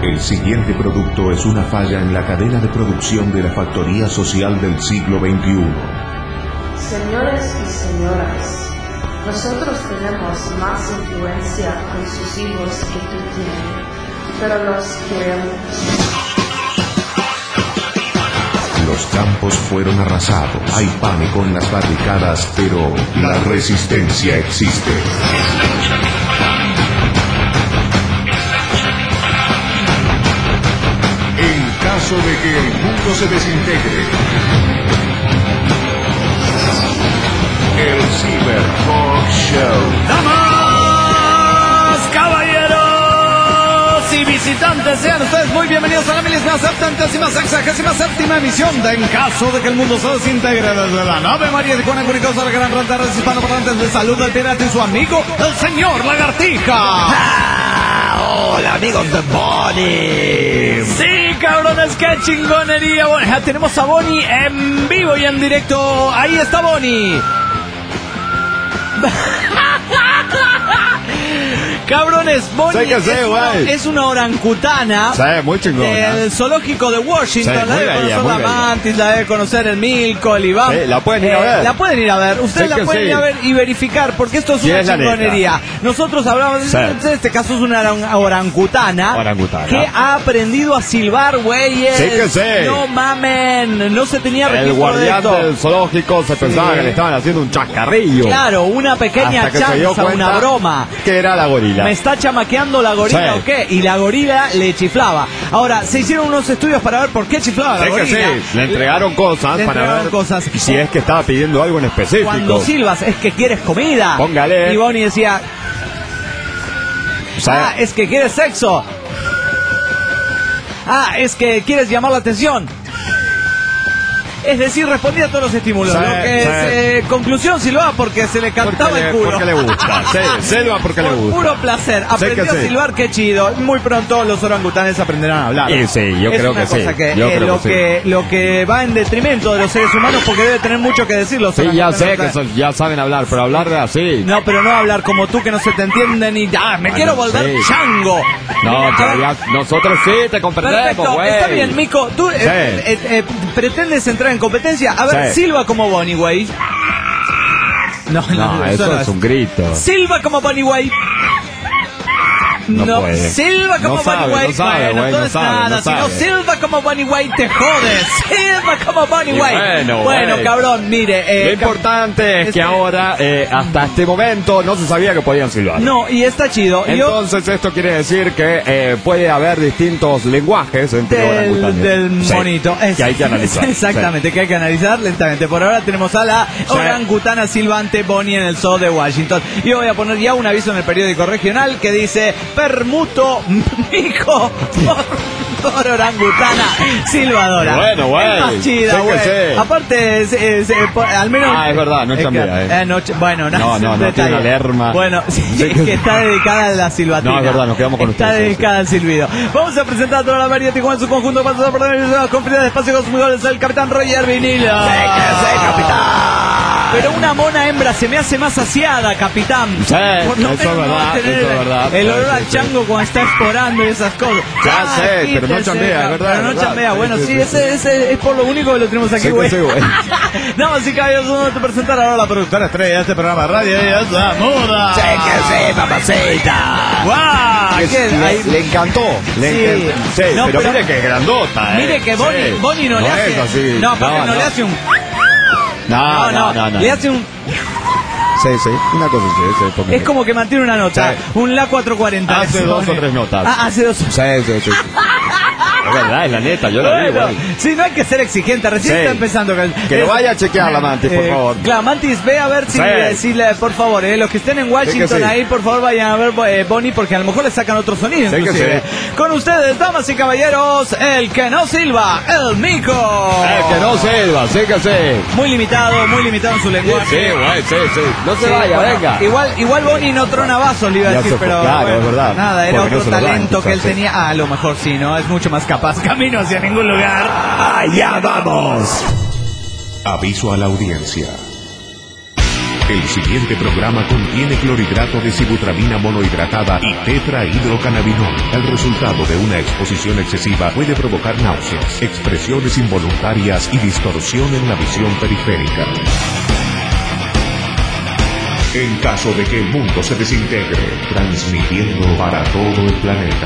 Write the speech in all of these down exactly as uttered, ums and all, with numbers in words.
El siguiente producto es una falla en la cadena de producción de la factoría social del siglo veintiuno. Señores y señoras, nosotros tenemos más influencia con sus hijos que tú tienes, pero los queremos. Los campos fueron arrasados, hay pánico en las barricadas, pero la resistencia existe. En caso de que el mundo se desintegre, el Cyber Talk Show. ¡Damas, caballeros y visitantes! Sean ustedes muy bienvenidos a la milésima septentésima sexagésima séptima emisión de En caso de que el mundo se desintegre, desde la nave María de Juana Curicosa, la gran ranta de los hispanoparlantes. Les saluda el pirata y su amigo, el señor Lagartija. Ah, hola amigos de Bonnie. Sí, cabrones, qué chingonería. Bueno, ya tenemos a Bonnie en vivo y en directo. Ahí está Bonnie. Cabrones, Bonnie sé sé, es, una, es una orangutana sí, muy chingón, del ¿eh? zoológico de Washington. Sí, la debe bella, conocer la Mantis, la debe conocer el Milko, el Iván. Sí, la pueden ir a ver. La pueden ir a ver. Ustedes Sí la pueden sí. ir a ver y verificar, porque esto es Y una es la chingonería. Nosotros hablamos, Sí. en este caso es una orang- orangutana, Orangutana. que ha aprendido a silbar, güeyes. Sí que sí. No mamen, no se tenía El registro de guardián esto. del zoológico se pensaba que le estaban haciendo un chascarrillo. Claro, una pequeña Hasta que se dio chanza, cuenta una broma. que era la gorila. ¿Me está chamaqueando la gorila Sí. o qué? Y la gorila le chiflaba. Ahora, se hicieron unos estudios para ver por qué chiflaba la Sí que gorila. sí, le entregaron cosas Le para entregaron ver cosas. si es que estaba pidiendo algo en específico. Cuando silbas es que quieres comida. Póngale. Y Bonnie decía, O sea, ah, es que quieres sexo. Ah, es que quieres llamar la atención. Es decir, respondía a todos los estímulos. Sí, Lo que sí. es, eh, conclusión, silbaba porque se le cantaba porque, el le, culo. porque le gusta. Sí, selva porque Por le gusta. puro placer. Aprendió que a sí. silbar, qué chido. Muy pronto los orangutanes aprenderán a hablar. Y sí, yo es creo una que sí. cosa que, Yo eh, creo lo que que lo que va en detrimento de los seres humanos, porque debe tener mucho que decir los Sí, ya orangutanes. sé que son- ya saben hablar, pero hablar de así. No, pero no hablar como tú, que no se te entiende ni... ¡Ah, me Bueno, quiero volver sí. chango! No, A pero ver, ya, nosotros sí te comprendemos, perfecto, güey. está bien, Mico. Tú eh, Sí. eh, eh, pretendes entrar en competencia. A ver, Sí. silba como Bonnie, güey. No, no, No, eso eso no es un grito. Silba como Bonnie, güey. No No, puede. silba como No Bonnie sabe, White. no sabe, Bueno, güey, no entonces sabe, nada, no si no sabe. silba como Bonnie White, te jodes. Silba como Bonnie Y White. bueno, Bueno, güey. cabrón, mire. Eh, Lo importante es este- que ahora, eh, hasta este momento, no se sabía que podían silbar. No, y está chido. Yo, Entonces esto quiere decir que eh, puede haber distintos lenguajes entre del, orangutanes. del Sí, monito. Es- que hay que analizar. Exactamente, que hay que analizar lentamente. Por ahora tenemos a la Sí. orangutana silbante Bonnie en el zoo de Washington. Yo voy a poner ya un aviso en el periódico regional que dice: permuto mico por, por orangutana silbadora. Bueno, güey. Es más chida, Sí que güey. sí. Aparte, es, es, eh, por- al menos. Ah, es verdad, no es chambea, que- eh. eh, no ch- bueno, No, es no, un no, detalle. tiene una lerma. Bueno, sí, Sí es que- que está dedicada a la silbatina. No, es verdad, nos quedamos con Está ustedes, dedicada al silbido. Vamos a presentar a toda la María Tijuana en su conjunto para tratar de la conferencia de espacio consumidores, el capitán Roger Vinilo. Sí que sí, capitán. Pero una mona hembra se me hace más saciada, capitán. Sí, Por lo eso es menos no va a verdad, tener eso es verdad. el Sí, olor sí, al sí. chango cuando está explorando y esas cosas. Ya Ah, sé, pero no quítese, chambea, es verdad, Pero no es verdad. chambea. Sí, Bueno, sí, sí, sí, ese, ese es por lo único que lo tenemos aquí, Sí que güey. sí, güey. Damas y caballeros, vamos a presentar ahora a la productora estrella de este programa de radio. Ella es la muda. Sí que sí, papacita. ¡Guau! Que ¿Qué? le, Ahí- le encantó. Le Sí. encantó. Sí, No, pero, pero- mire que es grandota, ¿eh? Mire que Bonnie, Sí. Bonnie no, le hace. es así. No, aparte no, le hace un. No, no, no, no. Le hace un. Sí, sí, una cosa sí, sí, porque- Es como que mantiene una nota. Sí. Un La cuatrocientos cuarenta. Hace le dos pone. o tres notas. Ah, hace dos. Sí, sí, sí. Es verdad, es la neta, yo la vi, Bueno, güey. sí, no hay que ser exigente, recién Sí. está empezando. Que lo vaya a chequear la Mantis, por favor. Claro, Mantis, ve a ver si, Sí. eh, si le, por favor, eh, los que estén en Washington sí. ahí, por favor, vayan a ver eh, Bonnie, porque a lo mejor le sacan otro sonido, Sí que inclusive. sí. Con ustedes, damas y caballeros, el que no silba, el Mico. El que no silba, sí que sí. Muy limitado, muy limitado en su Sí, lenguaje. güey, sí, sí. No se Sí, vaya, bueno, venga. Igual, igual Bonnie no trona vasos, le iba a Ya decir, se fue, pero claro, bueno, es verdad. nada, era Porque no otro se lo dan, talento quizás, que él sí. tenía. Ah, a lo mejor sí, ¿no? Es mucho más capaz. Camino hacia ningún lugar. ¡Allá vamos! Aviso a la audiencia. El siguiente programa contiene clorhidrato de sibutramina monohidratada y tetrahidrocannabinol. El resultado de una exposición excesiva puede provocar náuseas, expresiones involuntarias y distorsión en la visión periférica. En caso de que el mundo se desintegre, transmitiendo para todo el planeta.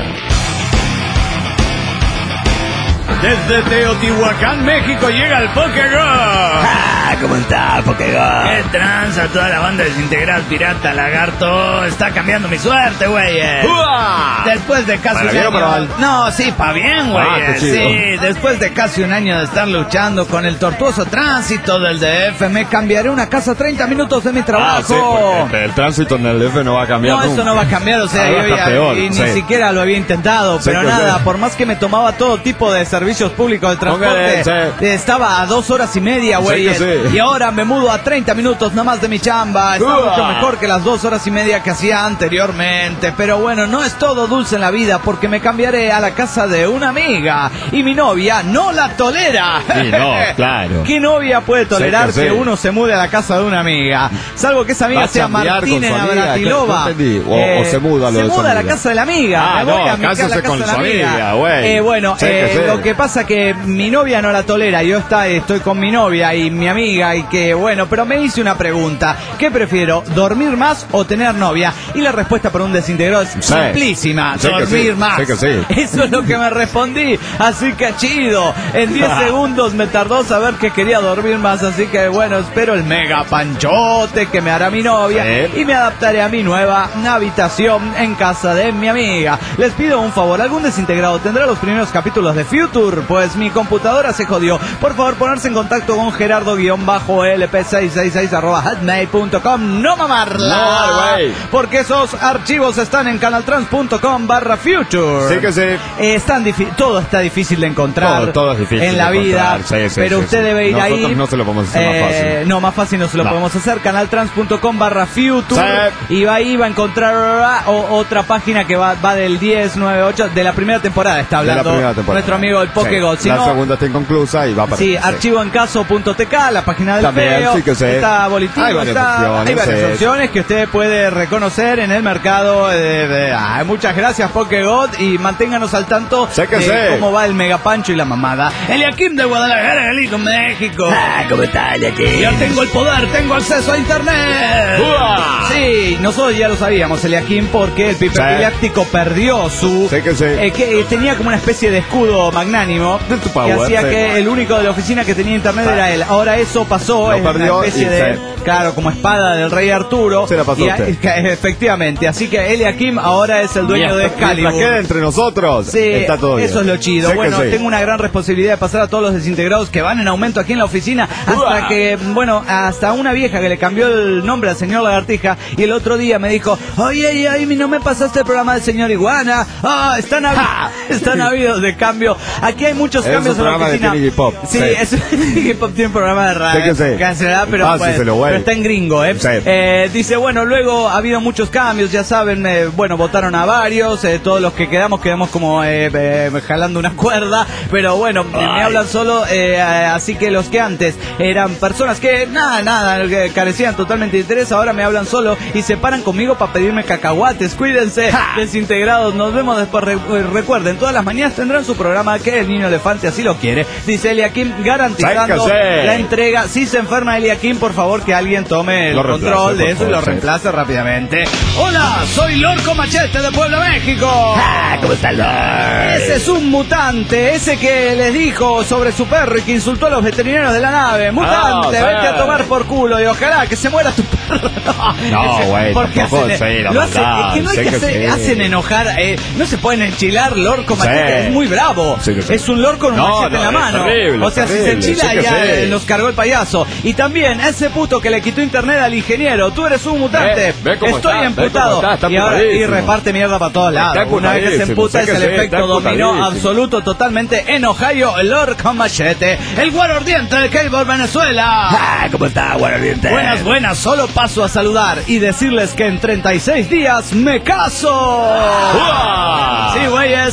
Desde Teotihuacán, México, llega el Pokégol. Ah, ¿cómo está, Pokégol? ¿Qué tranza? Toda la banda desintegrada pirata lagarto está cambiando mi suerte, güey. Después de casi ¿Para un bien o año... para mal? No, sí, pa' bien, güey. Ah, qué chido. Sí, después de casi un año de estar luchando con el tortuoso tránsito del D F, me cambiaré una casa a treinta minutos de mi trabajo. Ah, sí, porque el tránsito en el D F no va a cambiar No, nunca. eso no va a cambiar, o sea, Ahora yo está ya peor, y ni sí. siquiera lo había intentado, Sí, pero que nada, sí. por más que me tomaba todo tipo de servicios públicos de transporte, Póngale, sí. estaba a dos horas y media, güey, Sí, que sí. y ahora me mudo a treinta minutos nomás de mi chamba, está Uah. mucho mejor que las dos horas y media que hacía anteriormente, pero bueno, no es todo dulce en la vida, porque me cambiaré a la casa de una amiga, y mi novia no la tolera. Sí, no, claro. ¿Qué novia puede tolerar Sí, que, que sí. uno se mude a la casa de una amiga? Salvo que esa amiga Va a sea chambear con Martina su amiga, Navratilova. no entendí. O- o se muda a lo se de su muda a la amiga. casa de la amiga. Ah, Me voy no, a mi ca- cásese la casa con de la su amiga. amiga, güey. Eh, bueno, Sí, que eh, sí. lo que pasa que mi novia no la tolera. Yo está, estoy con mi novia y mi amiga y que, bueno, pero me hice una pregunta. ¿Qué prefiero, dormir más o tener novia? Y la respuesta por un desintegrado es Sí. simplísima. Sí que dormir sí, más. sí que sí. Eso es lo que me respondí. Así que chido. En diez segundos me tardó saber que quería dormir más. Así que bueno, espero el mega panchote que me hará mi novia. Sí. Y me adaptaré a mi nueva habitación en casa de mi amiga. Les pido un favor. ¿Algún desintegrado tendrá los primeros capítulos de Future? Pues mi computadora se jodió. Por favor, ponerse en contacto con Gerardo-L P seiscientos sesenta y seis arroba hotmail punto com. No mamarla. No, güey. Porque esos archivos están en canaltrans punto com barra Future. Sí que sí. Eh, están difi- todo está difícil de encontrar. Todo, todo es difícil en de la vida. encontrar. Sí, sí, pero sí, usted sí. debe ir Nosotros ahí. no se lo podemos hacer más fácil. No, más fácil no se lo No. podemos hacer. canaltrans punto com barra Future. Sí. Y va ahí, va a encontrar o- otra página que va, va del diez, nueve, ocho, de la primera temporada. Está De la hablando primera temporada. nuestro amigo el Pokégol. Sí. Si La no, segunda está inconclusa y va para sí, archivoencaso punto t k, la página del También, feo. sí que sí. Está boletín, Hay varias está, opciones, hay varias sí. opciones que usted puede reconocer en el mercado. De, de- ah, muchas gracias, Pokégod, y manténganos al tanto Sé que de sé. cómo va el megapancho y la mamada. Eliakim de Guadalajara, Jalisco, México. Ah, ¿cómo está, Eliakim? Yo tengo el poder, tengo acceso a internet. ¡Uah! Sí, nosotros ya lo sabíamos, Eliakim, porque el Sí. pipepiláctico perdió su... Sí que sí. eh, que eh, tenía como una especie de escudo magnánimo De tu que power, hacía sí. que el único de la oficina que tenía internet era él. Ahora eso pasó, Lo es una perdió especie y de... sí. Claro, como espada del rey Arturo. Se la pasó Y a a- usted. que- efectivamente, así que Eliakim ahora es el dueño de Mientras- mientras Excalibur. quede entre nosotros, Sí, está todo bien. eso es lo chido. Sé que Bueno, sí. tengo una gran responsabilidad de pasar a todos los desintegrados que van en aumento aquí en la oficina hasta Uah. que, bueno, hasta una vieja que le cambió el nombre al señor Lagartija y el otro día me dijo, oye, oye, no me pasaste el programa del señor Iguana. Ah, están, habi- están habidos de cambio. Aquí hay muchos Es cambios un en la programa de oficina. Tini Pop. Sí, Sí. es Tini Pop, tiene un programa de radio. Sí que sí. Cancelada, pero, Ah, sí, pues, se lo voy. pero está en gringo, ¿eh? Sí. Eh, dice, bueno, luego ha habido muchos cambios, ya saben, eh, bueno, votaron a varios, eh, todos los que quedamos, quedamos como eh, eh, jalando una cuerda, pero bueno, me, me hablan solo, eh, eh, así que los que antes eran personas que nada, nada, que carecían totalmente de interés, ahora me hablan solo y se paran conmigo para pedirme cacahuates, cuídense, desintegrados, nos vemos después, Re- eh, recuerden, todas las mañanas tendrán su programa que el niño elefante así lo quiere, dice Eliakim, garantizando Sáquese. la entrega, si se enferma Eliakim, por favor que alguien tome el Lo control reemplace, de por eso y lo favor, sí. reemplace rápidamente. Hola, soy Lorco Machete de Puebla, México. Ah, ¿cómo está, Lord? Ese es un mutante, ese que les dijo sobre su perro y que insultó a los veterinarios de la nave. Mutante, Ah, vete sí. a tomar por culo y ojalá que se muera tu perro. No, Ese- güey, porque tampoco, hacen- sí, la lo hacen- maldad, es que no hay sé que que hacer- sí. hacen enojar, eh, no se pueden enchilar Lorco Machete, Sí. es muy bravo. Sí que sí. Es un lorco con un No, machete no, en la es mano. terrible, o sea, si se terrible, enchila sí que ya sí. eh, los cargó el payaso. Y también ese puto que le quitó internet al ingeniero, tú eres un mutante. Ve, ve cómo Estoy está, ve emputado. cómo está, está y, ahora, y emputadísimo. reparte mierda para todos lados. Está Una vez que se emputadísimo, emputa sé es que el sí, efecto está dominó emputadísimo. absoluto totalmente en Ohio, el Lorco Machete, el guaro ardiente de Cable, Venezuela. Ah, ¿cómo está, Guardiente? Buenas, buenas, solo paso a saludar y decirles que en treinta y seis días me caso. ¡Uah! Sí, güeyes,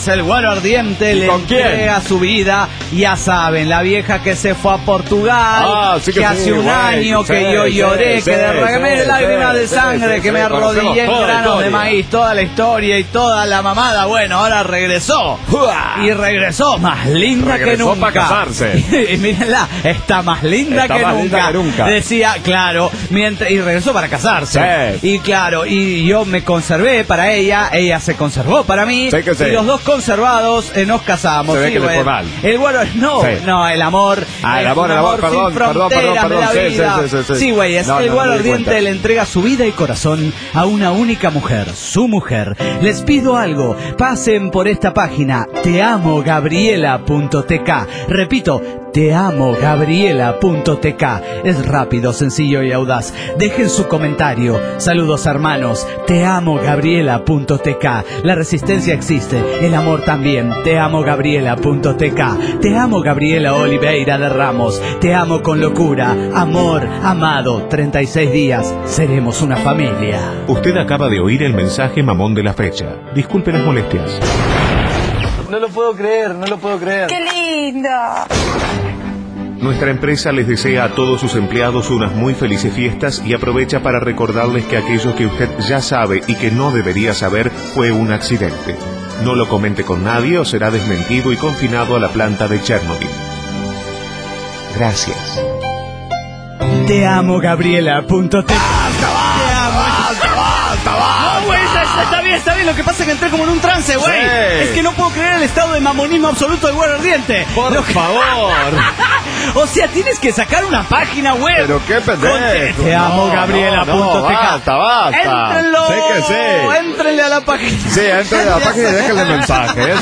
es, el Güero Ardiente le entrega su vida. Ya saben, la vieja que se fue a Portugal, ah, sí que, que sí, hace un güey, año sí, que yo sí, lloré, sí, que derramé sí, lágrimas sí, de sangre, sí, que sí, me sí, arrodillé en toda la granos de historia. maíz, toda la historia y toda la mamada. Bueno, ahora regresó. Y regresó más linda Regresó que nunca. para casarse. Y mírenla, está más linda, Está que, más nunca. linda que nunca. Decía, claro, mientras, y regresó para casarse. Sí. Y claro, y yo me conservé para ella, ella se conservó para mí. Sí que sí. Y los dos conservados eh, nos casamos. Se ve sí, que le güey. fue mal. El Güero, no, Sí. no, el amor. Ah, el es amor, un el amor, perdón, sin perdón, perdón, fronteras de la perdón, sí, vida. sí, sí, sí, sí. Sí, güey, es No, el no, Güero no me di Ardiente cuenta. le entrega su vida y corazón a una única mujer, su mujer. Les pido algo, pasen por esta página, teamogabriela punto t k. Repito, teamogabriela punto t k. Es rápido, sencillo y audaz. Dejen su comentario. Saludos, hermanos. teamogabriela punto t k. La resistencia existe, el amor también. teamogabriela punto t k. Te amo, Gabriela Oliveira de Ramos. Te amo con locura. Amor, amado. treinta y seis días. Seremos una familia. Usted acaba de oír el mensaje mamón de la fecha. Disculpe las molestias. No lo puedo creer, no lo puedo creer. ¡Qué lindo! Nuestra empresa les desea a todos sus empleados unas muy felices fiestas y aprovecha para recordarles que aquello que usted ya sabe y que no debería saber fue un accidente. No lo comente con nadie o será desmentido y confinado a la planta de Chernobyl. Gracias. Te amo, Gabriela punto t k. Te amo. No, güey, está, está bien, está bien. Lo que pasa es que entré como en un trance, güey. Sí. Es que no puedo creer el estado de mamonismo absoluto del Güero Ardiente. Por Lo que- favor. O sea, tienes que sacar una página web. Pero qué pendejo. Con te, te amo, No, Gabriela no, no, punto t k. basta, basta. Éntrenlo. Sí que sí. Éntrenle a la página. Sí, entren a la página y déjenle mensajes.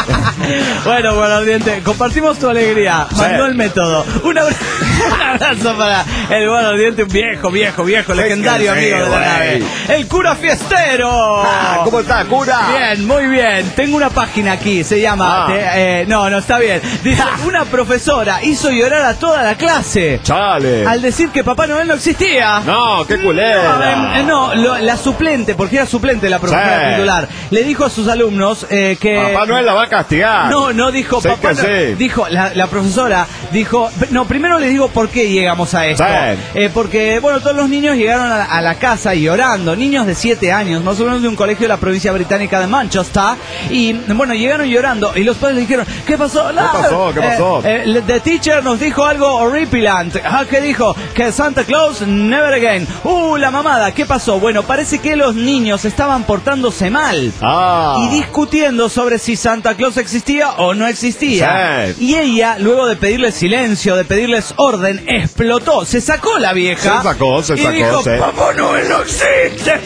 Bueno, Güero Ardiente, compartimos tu alegría. Sí. Mandó el método. Un abrazo, un abrazo para el Güero Ardiente, un viejo, viejo, viejo, legendario que sí, amigo de la güey. nave. El cura fiestero. Ah, ¿cómo está, cura? Bien, muy bien. Tengo una página aquí, se llama... Ah. te- eh, no, no, está bien. Dice, una profesora hizo llorar a toda la clase Chale. al decir que Papá Noel no existía. No, qué No, culera. eh, no, lo- la suplente, porque era suplente la profesora Sí. titular, le dijo a sus alumnos eh, que... Papá Noel la va a castigar. No, no dijo Sí papá. que no- sí. Dijo, la, la profesora dijo, no, primero les digo por qué llegamos a esto. Sí. Eh, porque, bueno, todos los niños llegaron a, a la casa llorando, niños de siete años, más o menos de un colegio de la provincia británica de Manchester, y bueno, llegaron llorando, y los padres le dijeron, ¿qué pasó? ¿Qué pasó? ¿Qué pasó? Eh, eh, the teacher nos dijo algo horripilante. Ah, ¿qué dijo? Que Santa Claus never again. Uh, la mamada, ¿qué pasó? Bueno, parece que los niños estaban portándose mal. Ah. Y discutiendo sobre si Santa Claus existía o no existía. Sí. Y ella, luego de pedirles silencio, de pedirles orden, explotó. Se sacó la vieja. Se sacó, se y sacó, dijo, sí. Papá Noel no existe,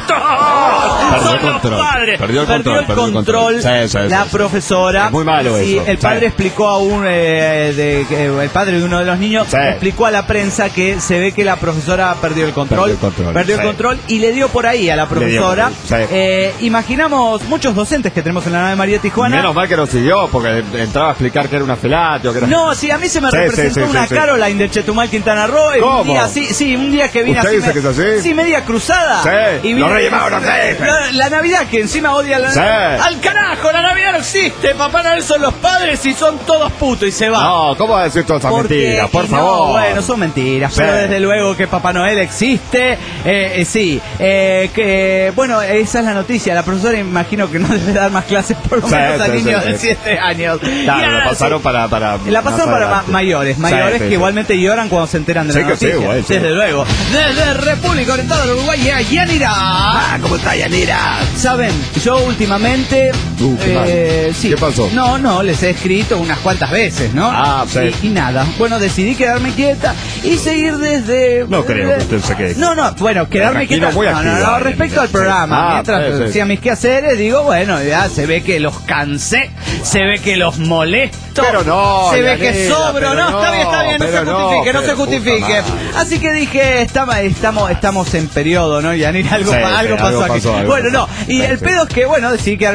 puta. Perdió Son el los control. padres. Perdió el control, el perdió el control. control. Sí, sí, sí, la sí. profesora. Es muy malo Y eso. el padre Sí. explicó a un... eh, de, que el padre de uno de los niños Sí. explicó a la prensa que se ve que la profesora perdió el control. Perdió el control, Perdió el sí. control y le dio por ahí a la Le dio profesora. por ahí, sí. Eh, imaginamos muchos docentes que tenemos en la nave María Tijuana. Menos mal que lo siguió, porque entraba a explicar que era una felatio, que era... No, sí, a mí se me Sí, representó sí, sí, una sí, sí. Caroline de Chetumal, Quintana Roo. y Un ¿Cómo? día, sí, sí, un día que vine ¿Usted así. dice que es así? Sí, media cruzada. Sí, Y los vine- Reyes Magos no existen. La, la Navidad, que encima odia la Sí. Al carajo, la Navidad no existe. Papá Noel son los padres y son todos putos y se va. No, ¿cómo va a decir todas esas Porque- mentiras? Por y no, favor. bueno, son mentiras, Sí. pero desde luego que Papá Noel existe. Eh, eh, sí, eh, que bueno, esa es la noticia. La profesora imagino que no debe dar más clases por lo Sí, menos a sí, niños sí, de sí. siete años. Claro, Y la ahora pasaron sí. para, para... La pasaron más para ma- adelante. mayores, Sí, mayores sí, que sí. igualmente lloran cuando se enteran de Sí la que sí, noticia. güey, sí. Desde luego. Desde República Oriental del Uruguay, ya- Yanira. Ah, ¿cómo está, Yanira? Saben, yo últimamente... Uh, qué eh, mal. sí. ¿Qué pasó? No, no, les he escrito unas cuantas veces, ¿no? Ah, sí. Y, y nada. Bueno, decidí quedarme quieta y seguir desde... No creo que usted se quede. No, no, bueno, quedarme Tranquilo, quieta... muy no, no, activa, no, Yanira. respecto al Sí. programa, Ah, mientras sí, sí. hacía mis quehaceres, digo, bueno, ya se ve que los cansé, se ve que los molesto, Pero no, se ve que Yanira, sobro, pero no, está bien, está bien, no pero se no, justifique, no, se pero justifique. puta madre. Así que dije, estamos, estamos, estamos en periodo, ¿no? Yanira, algo, Sí, pa- sí, algo pasó algo aquí. pasó, algo bueno, pasó. no, y Sí, el sí. pedo es que, bueno, decidí quedarme quieto y dije,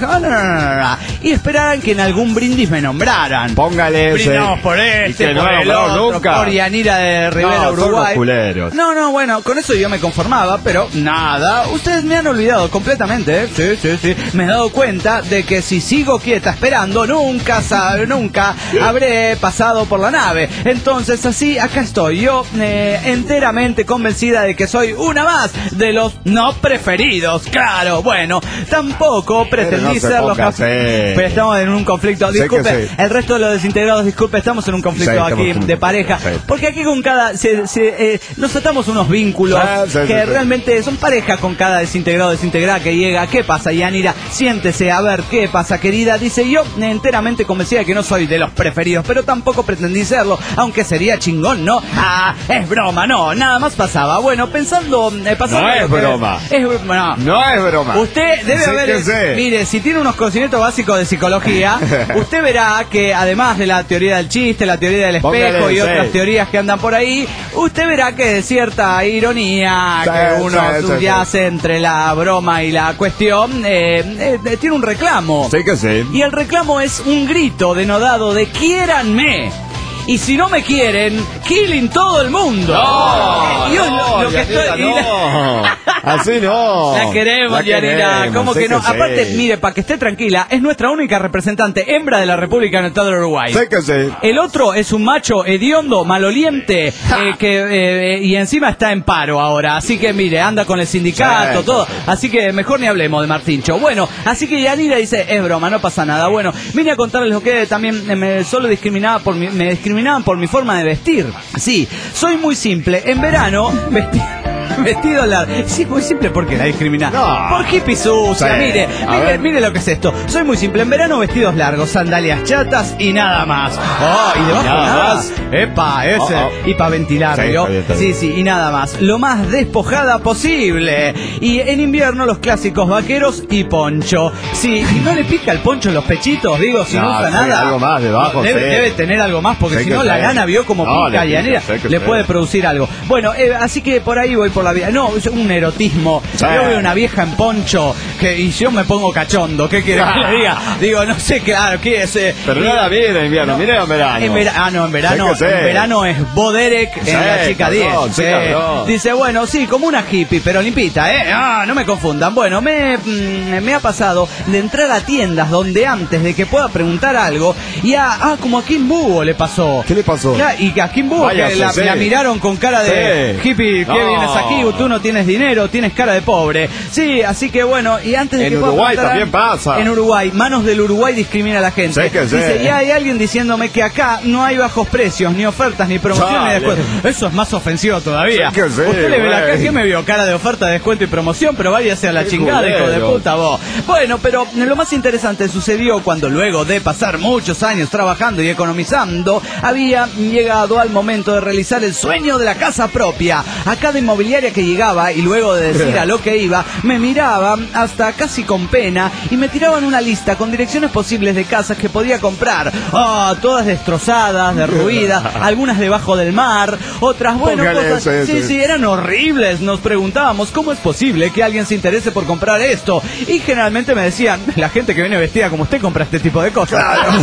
dijo, oh, no, no, no, no, no. Y esperaran que en algún brindis me nombraran. Póngale ese. Brindamos por este, que por no el lo otro, nunca. por Yanira de Rivera, No, son Uruguay. los culeros. No, no, bueno, con eso yo me conformaba, pero nada. Ustedes me han olvidado completamente, ¿eh? Sí, sí, sí. Me he dado cuenta de que si sigo quieta esperando, nunca, sabe, nunca habré pasado por la nave. Entonces, así, acá estoy yo, eh, enteramente convencida de que soy una más de los no preferidos. Claro, bueno, tampoco pretendí no se ser los ponga cap- así. Pero estamos en un conflicto. Sé que Disculpe, sí. el resto de los desintegrados, disculpe, estamos en un conflicto Sí, estamos aquí en un de conflicto, pareja. sí. Porque aquí con cada. Se, se, eh, nos atamos unos vínculos Ah, sí, que sí, sí. realmente son pareja con cada desintegrado, desintegrada que llega. ¿Qué pasa, Yanira? Siéntese a ver qué pasa, querida. Dice yo, enteramente convencida de que no soy de los preferidos, pero tampoco pretendí serlo, aunque sería chingón, ¿no? Ah, es broma, no, nada más pasaba. Bueno, pensando. Eh, pasando No es lo que- broma. Es broma, no. No es broma. Usted debe Sí haber, que sé. mire, si tiene unos conocimientos básicos de psicología, usted verá que además de la teoría del chiste, la teoría del espejo Póngale, y sí. otras teorías que andan por ahí, usted verá que de cierta ironía Sí, que uno sí, sí, subyace entre la broma y la cuestión, eh, eh, tiene un reclamo. Sí que sí. Y el reclamo es un grito denodado de quiéranme. Y si no me quieren, killing todo el mundo. No, Y yo no, lo, lo que Yanira, estoy- y la- no. Así no. La queremos, La Yanira. queremos, ¿Cómo sí que no? sí. Aparte, mire, para que esté tranquila, es nuestra única representante hembra de la República en el Estado de Uruguay. Sí que sí. El otro es un macho hediondo, maloliente, eh, que eh, y encima está en paro ahora. Así que mire, anda con el sindicato, Sí, todo. sí, sí. Así que mejor ni hablemos de Martincho. Bueno, así que Yanira dice, es broma, no pasa nada. Bueno, vine a contarles lo que también eh, me solo discriminaba por mi, me discriminaban por mi forma de vestir. Sí, soy muy simple. En verano, vestí... Vestido largo. Sí, muy simple porque la discrimina. No. Por hippie sucia. Sí. Mire, A mire, ver. mire lo que es esto. Soy muy simple. En verano vestidos largos, sandalias chatas y nada más. Oh, y debajo Nada nada. más. Epa, ese. Oh, oh. Y para ventilar, Sí, ¿vio? está bien, está Sí, bien. sí, y nada más. Lo más despojada posible. Y en invierno los clásicos vaqueros y poncho. Sí, y no le pica el poncho en los pechitos, digo, si no, No, usa sí, nada. algo más debajo, debe, sí. debe tener algo más porque Sí si que no la sí. gana vio como No, pica le y pica, Yanira sí que le sí. puede producir algo. Bueno, eh, así que por ahí voy por la vida. No, es un erotismo. Sí. Yo veo una vieja en poncho que, y yo me pongo cachondo. ¿Qué quiere que le diga? Digo, no sé, claro, ¿qué es? Eh, Pero y- nada bien en invierno, mire en verano. en vera- ah, no, en verano, Sí que sí. en verano es Boderek en Sí, la chica cabrón, diez. sí, Sí. cabrón. Dice, bueno, sí, como una hippie, pero limpita, ¿eh? Ah, no me confundan. Bueno, me, mm, me ha pasado de entrar a tiendas donde antes de que pueda preguntar algo, y a, ah, como a Kim Búho le pasó. ¿Qué le pasó? Ya, y que a Kim Búho que Váyase, la, sí. la miraron con cara de Sí. hippie, ¿qué No. vienes aquí? Tú no tienes dinero, tienes cara de pobre. Sí, así que bueno, y antes de En que pueda Uruguay preguntar también algo- pasa. En Uruguay, Manos del Uruguay discrimina a la gente. Sí que sí. Dice, y hay alguien diciéndome que acá no hay bajos precios, ni ofertas, ni promociones, ni Dale. descuentos. Eso es más ofensivo todavía. Sí que sí, Usted le ve la güey. cara, ¿qué me vio? Cara de oferta, descuento y promoción, pero váyase a la Qué chingada, hijo de culero. puta vos. Bueno, pero lo más interesante sucedió cuando luego de pasar muchos años trabajando y economizando, había llegado al momento de realizar el sueño de la casa propia. A cada inmobiliaria que llegaba y luego de decir a lo que iba, me miraban hasta casi con pena y me tiraban una lista con direcciones posibles de casas que podía comprar. Ah, todas destrozadas, derruidas, algunas debajo del mar, otras, bueno, Póngale cosas, eso, sí, eso. sí, eran horribles. Nos preguntábamos cómo es posible que alguien se interese por comprar esto. Y generalmente me decían, la gente que viene vestida como usted compra este tipo de cosas.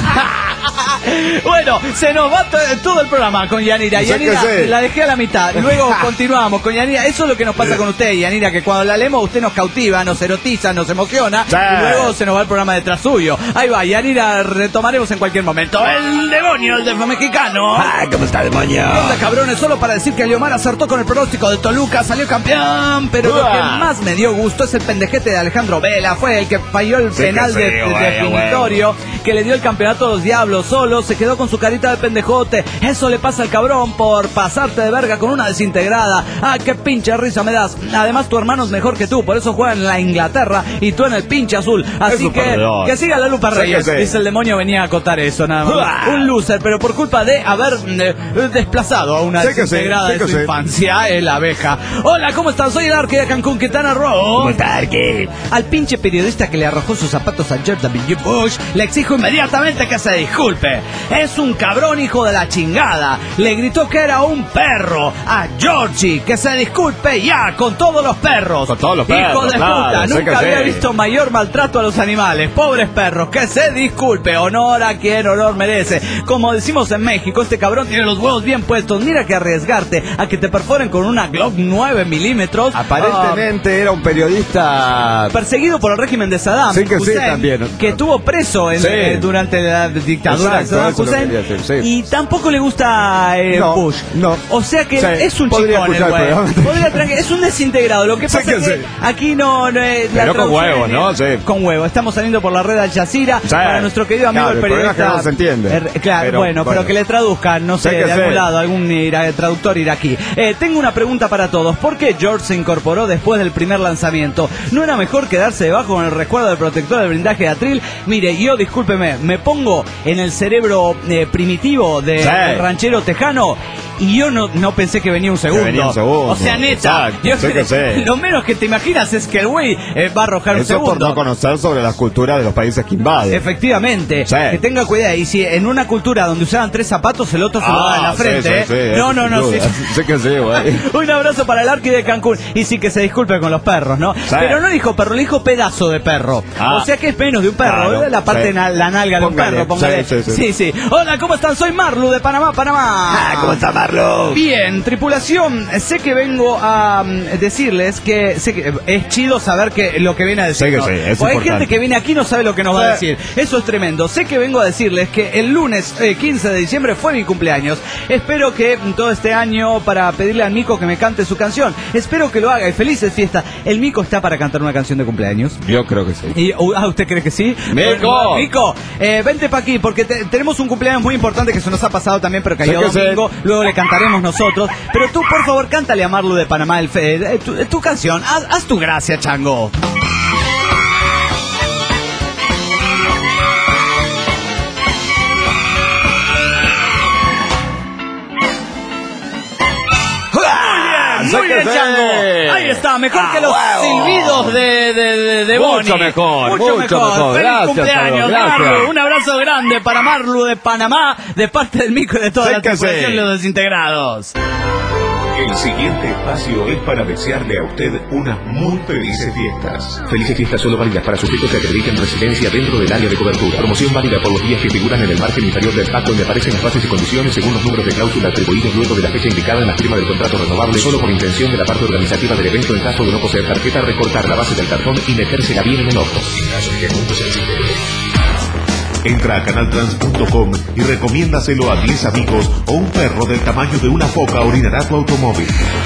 Bueno, se nos va to- todo el programa con Yanira. Sí Yanira, que sí. la dejé a la mitad. Luego continuamos con Yanira. Eso es lo que nos pasa con usted, Yanira, que cuando la leemos usted nos cautiva, nos erotiza, nos emociona. Sí. Y luego se nos va el programa detrás suyo. Ahí va, Yanira, retomaremos en cualquier momento. El demonio, el demonio mexicano. Ah, ¿cómo está, demonio? ¿Qué onda, cabrones? Solo para decir que Leomar acertó con el pronóstico de Toluca, salió campeón, pero lo Uah. que más me dio gusto es el pendejete de Alejandro Vela, fue el que falló el Sí penal que de, sí, de- güey, definitorio, que le dio el campeonato a los Diablos solo, se quedó con su carita de pendejote. Eso le pasa al cabrón por pasarte de verga con una desintegrada. Ah, qué pinche risa me das. Además, tu hermano es mejor que tú, por eso juega en la Inglaterra y tú en el pinche azul. Así un que perdedor. que siga la Lupa Sí Reyes. que sí. Dice el demonio, venía a acotar eso, nada más. Uah. Un loser, pero por culpa de haber eh, desplazado a una Sí que sí, desintegrada sí de que su sí. infancia, el abeja. Hola, ¿cómo están? Soy el Arque de Cancún, Quintana Roo. ¿Cómo está, Arqui? Al pinche periodista que le arrojó sus zapatos a George W. Bush, le exijo inmediatamente que se disculpe. Es un cabrón hijo de la chingada. Le gritó que era un perro a Georgie, que se disculpe ya con todos los perros. Con todos los Hijo perros, de claro, puta, sé nunca que había sí. visto mayor maltrato a los animales. Pobres perros, que se disculpe. Honor a quien honor merece. Como decimos en México, este cabrón tiene los huevos bien puestos. Mira que arriesgarte a que te perforen con una Glock nueve milímetros. Aparentemente ah, era un periodista perseguido por el régimen de Saddam sí, que Hussein, sí, también. que estuvo preso en, sí. eh, durante la dictadura Exacto, de Saddam eso Hussein, lo quería decir, sí. y tampoco le gusta eh, no, Bush. No. O sea que sí, es un podría chingón el escuchar, güey. pero... Podría tranqui- es un desintegrado. Lo que Sí pasa que es que sí. aquí no, no eh, la pero con traducción huevos, es- ¿no? Sí. Con huevos. Estamos saliendo por la red Al Jazeera Sí. para nuestro querido amigo Claro, el el problema es periodista. que no se entiende. Er, claro, Pero, bueno, bueno. pero que le traduzcan, no sé, Sí que de algún sí. lado, algún ira- traductor iraquí. Eh, tengo una pregunta para todos. ¿Por qué George se incorporó después del primer lanzamiento? ¿No era mejor quedarse debajo con el resguardo del protector del blindaje de atril? Mire, yo discúlpeme, me pongo en el cerebro eh, primitivo de, Sí. del ranchero tejano y yo no, no pensé que venía un segundo. venía un segundo. O sea, neta, Exacto, yo sí que sí. lo menos que te imaginas es que el güey eh, va a arrojar un Eso por segundo. no conocer sobre las culturas de los países que invaden. Efectivamente, Sí. que tenga cuidado. Y si en una cultura donde usaban tres zapatos, el otro se lo da en la Ah, sí, frente, sí, ¿eh? sí, no, eso no, sin no, duda. sí. Sé que sí, güey. Un abrazo para el Arqui de Cancún. Y sí que se disculpe con los perros, ¿no? Sí. Pero no dijo perro, le dijo pedazo de perro. Ah. O sea que es menos de un perro, Claro, ¿eh? La parte sí. de na- la nalga de un Póngale, perro, póngale. sí, sí, sí, sí. sí. Hola, ¿cómo están? Soy Marlu de Panamá, Panamá. Ah, ¿cómo está Marlo? Bien, tripulación, sé que vengo a mm, decirles que, sé que es chido saber que lo que viene a decir. Sí que ¿no? sí, es Porque hay importante. gente que viene aquí y no sabe lo que nos va a Sí. decir. Eso es tremendo. Sé que vengo a decirles que el lunes eh, quince de diciembre fue mi cumpleaños. Espero que mm, todo este año para pedirle al Mico que me cante su canción. Espero que lo haga y felices fiestas. ¿El Mico está para cantar una canción de cumpleaños? Yo creo que sí. Y, uh, ah, ¿usted cree que sí? ¡Mico! Mico, eh, vente para aquí porque te- tenemos un cumpleaños muy importante que se nos ha pasado también, pero cayó Sí que sí. domingo. Luego le cantaremos nosotros. Pero tú, por favor, cántale a Marlu de Panamá el fe, eh, tu, eh, tu canción. Haz, haz tu gracia, chango. Sé Muy que bien, sí. Chango. Ahí está, mejor Ah, que los huevo. silbidos de, de, de, de Mucho Bonnie. mejor, Mucho, mucho mejor. mejor. Feliz Gracias, cumpleaños, Chango, gracias. Marlu. Un abrazo grande para Marlu de Panamá, de parte del Mico y de toda Sé la que tripulación sí. de los desintegrados. El siguiente espacio es para desearle a usted unas muy felices fiestas. Felices fiestas solo válidas para sujetos que acrediten residencia dentro del área de cobertura. Promoción válida por los días que figuran en el margen inferior del pacto donde aparecen las bases y condiciones según los números de cláusula atribuidos luego de la fecha indicada en la firma del contrato renovable, solo por intención de la parte organizativa del evento en caso de no poseer tarjeta, recortar la base del cartón y metérsela bien en el ojo. En caso de que no posea entra a canaltrans punto com y recomiéndaselo a diez amigos o un perro del tamaño de una foca orinará tu automóvil.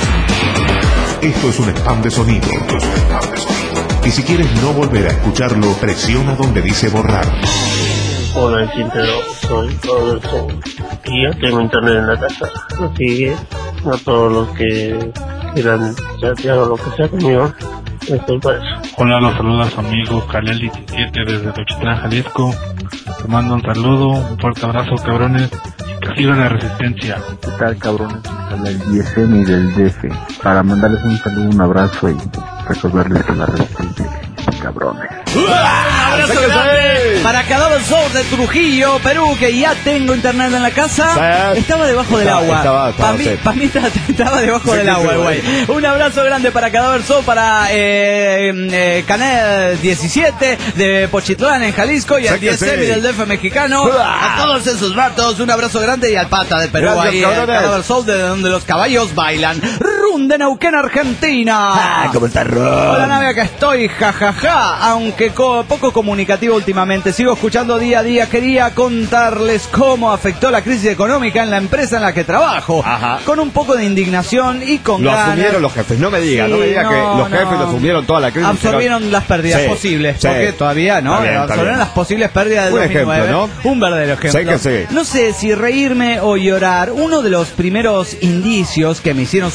Esto es un spam de sonido. Esto es un spam de sonido. Y si quieres no volver a escucharlo, presiona donde dice borrar. Hola, Quintero, soy todo el sol y ya tengo internet en la casa, así que a todos los que quieran chatear o lo que sea conmigo, estoy para eso. Hola, los saluda su amigo Kalel diecisiete desde Tochitlán, Jalisco. Te mando un saludo, un fuerte abrazo, cabrones, y que siga la resistencia. ¿Qué tal, cabrones? Habla el diez eme del D F para mandarles un saludo, un abrazo y recordarles que la resistencia existe, cabrones. Un abrazo grande para Cadáver Soul de Trujillo, Perú, que ya tengo internet en la casa. Sí. Estaba debajo del Estaba- agua. estaba- estaba, Para mí, sí. pa' mí estaba, estaba debajo Sí, del sí, agua, sí, güey. Un abrazo grande para Cadáver Soul, para eh, eh, Canel diecisiete de Pochitlán en Jalisco y Sí al que diez eme sí. del D F mexicano. A todos esos vatos, un abrazo grande y al pata de Perú, Gracias, ahí, el cabrones. Cadáver Soul de donde los caballos bailan. Rum de Neuquén, Argentina. Ah, ¿cómo está Ron? Hola, nave, acá estoy, jajaja, aunque co- poco comunicativo últimamente. Sigo escuchando día a día. Quería contarles cómo afectó la crisis económica en la empresa en la que trabajo. Ajá. Con un poco de indignación y con Lo ganas. asumieron los jefes, no me diga, Sí, no me diga que no, los jefes no. lo asumieron toda la crisis. Absorbieron pero- las pérdidas Sí, posibles, sí. porque todavía no, Está bien, está absorbieron bien. las posibles pérdidas del Un dos mil nueve. ejemplo, ¿no? Un verdadero ejemplo. Sí que sí. No sé si reírme o llorar. Uno de los primeros indicios que me hicieron sospechar